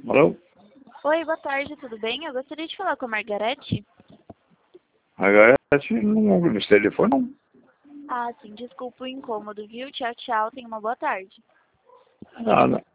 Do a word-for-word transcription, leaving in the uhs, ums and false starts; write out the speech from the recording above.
Alô? Oi, boa tarde, tudo bem? Eu gostaria de falar com a Margarete. Margarete não ouve nesse telefone, não. Ah, sim, desculpa o incômodo, viu? Tchau, tchau, tenha uma boa tarde. Nada.